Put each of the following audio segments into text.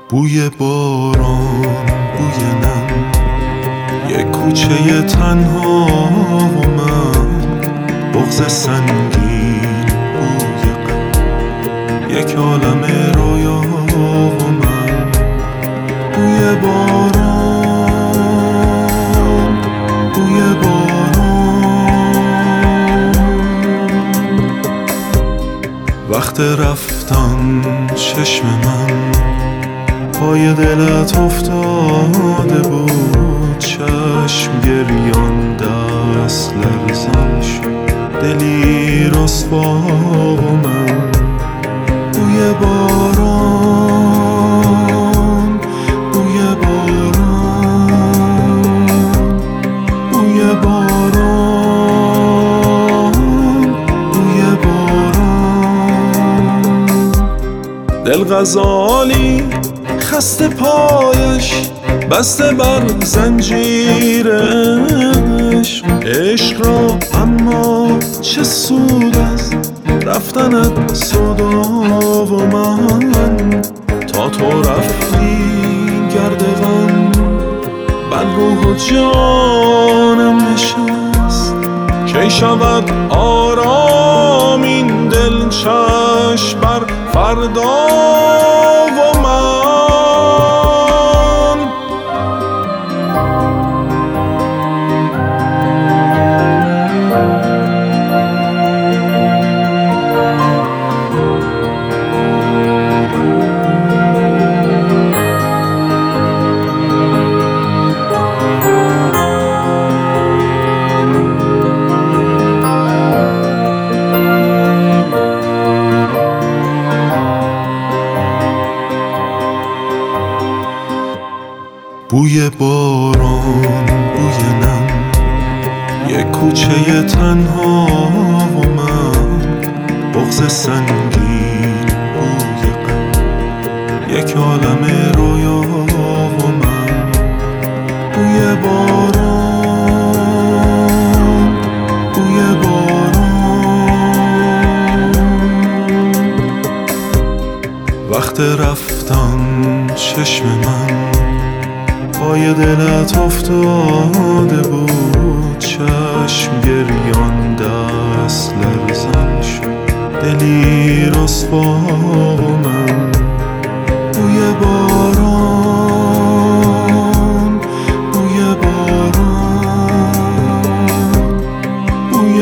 بوی باران، بوی نم، یک کوچه تنها و من، بغض سنگین، بوی غم، یک عالم رویا و من. بوی باران، بوی باران، وقت رفتن چشم من پای دلت افتاده بود، چشم گریان، دست لرزان شد، دلی رسوا و من. بوی باران، بوی باران، بوی باران، بوی باران. دل غزالی خسته پایش بسته بر زنجیر عشق، عشق را اما چه سود از رفتنت سودا و من. تا تو رفتی گرد غم بر روح و جانم نشست، کی شود آرام این دل چشم بر فردا و من. بوی باران، بوی نم، یک کوچه تنها و من، بغض سنگین، بوی غم، یک عالم رویا و من. بوی باران، بوی باران، وقت رفتن چشم من پای دلت افتاده بود، چشم گریان، دست لرزان شد، دلی رسوا و من. بوی باران، بوی باران، بوی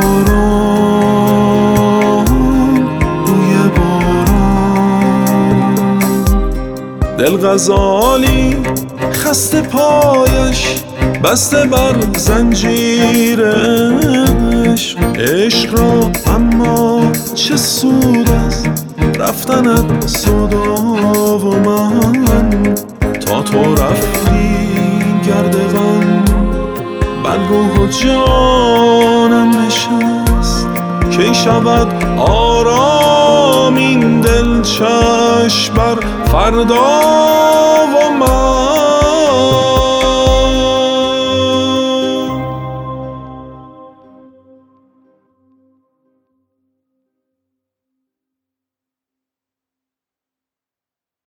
باران، بوی باران. دل غزالی خسته پایش بسته بر زنجیر عشق، عشق را اما چه سود از رفتنت سودا و من. تا تو رفتی گرد غم بر روح و جانم نشست، کی شود آرام این دل چشم بر فردا و من.